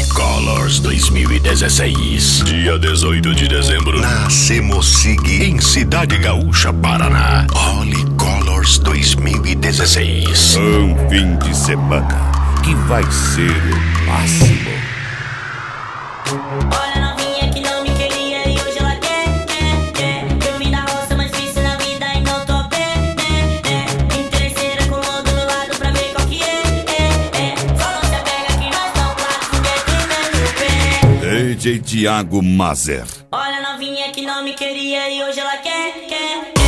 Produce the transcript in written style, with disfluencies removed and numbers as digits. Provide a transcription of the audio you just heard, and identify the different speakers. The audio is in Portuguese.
Speaker 1: Colors 2016. Dia 18 de dezembro, na Semosig, em Cidade Gaúcha, Paraná. Holy Colors 2016.
Speaker 2: Um fim de semana que vai ser o máximo.
Speaker 3: Olha a novinha que não me queria e hoje ela quer. Eu vim da roça, mas fiz na vida e não tô bem. Interesseira colou do meu lado pra ver qual que é. Só não se apega que nós tão claros, ninguém tem medo pé.
Speaker 2: DJ Thiago Mazer.
Speaker 3: Olha a novinha que não me queria e hoje ela quer.